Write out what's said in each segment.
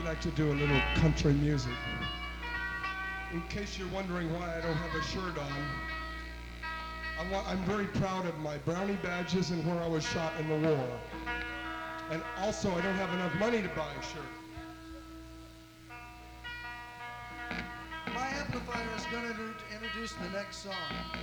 like to do a little country music. In case you're wondering why I don't have a shirt on, I'm very proud of my Brownie badges and where I was shot in the war. And also, I don't have enough money to buy a shirt. My amplifier is going to introduce the next song.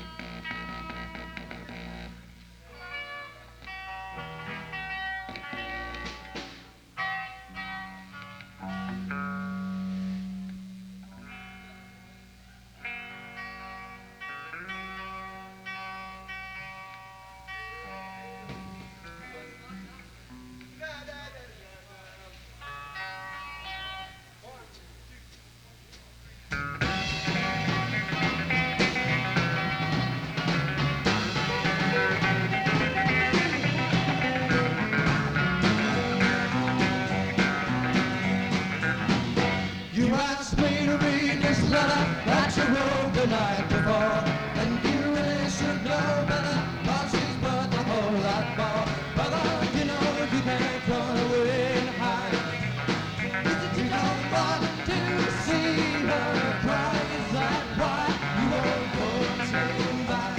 You asked me to read this letter that you wrote the night before, and you really should know better, 'cause she's worth a whole lot more. Brother, you know you can't run away and hide. You don't want to see her cry. Is that why you won't go and say goodbye?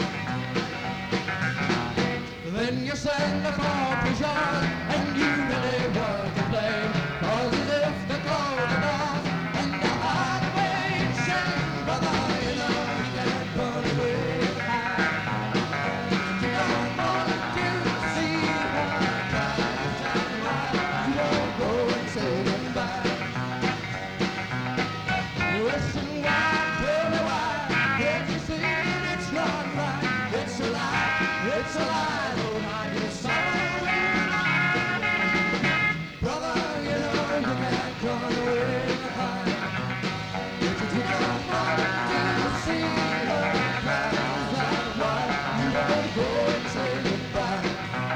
Then you send the fault was yours, and you really were to blame, 'cause as if the clothes are off, it's a lie, oh, I guess brother, you know you can't run away and hide. If you don't want to see her cry, is that why you won't go and say goodbye?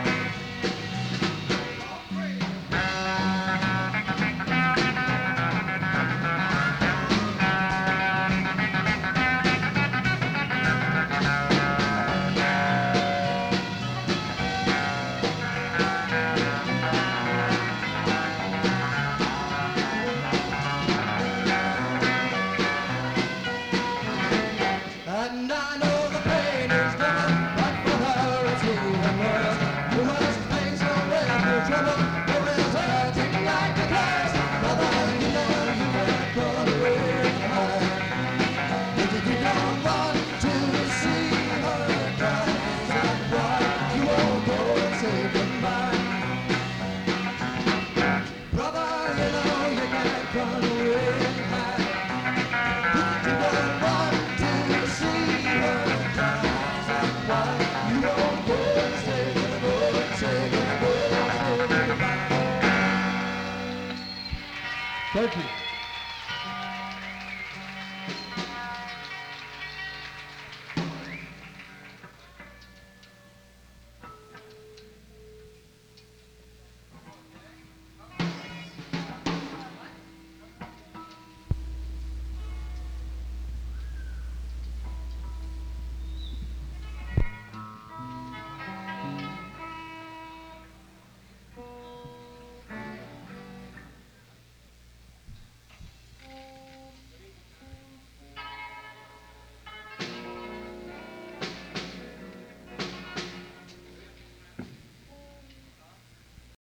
And I know the pain is done, but for her it's even worse. You must face her with your trouble, who is hurting like a curse. Brother, you know you can't run away and hide. If you don't want to see her cry, is that why you won't go and say goodbye? Brother, you know you can't run away and hide. If you don't want to see her cry, is that why you won't go and say goodbye? Thank you.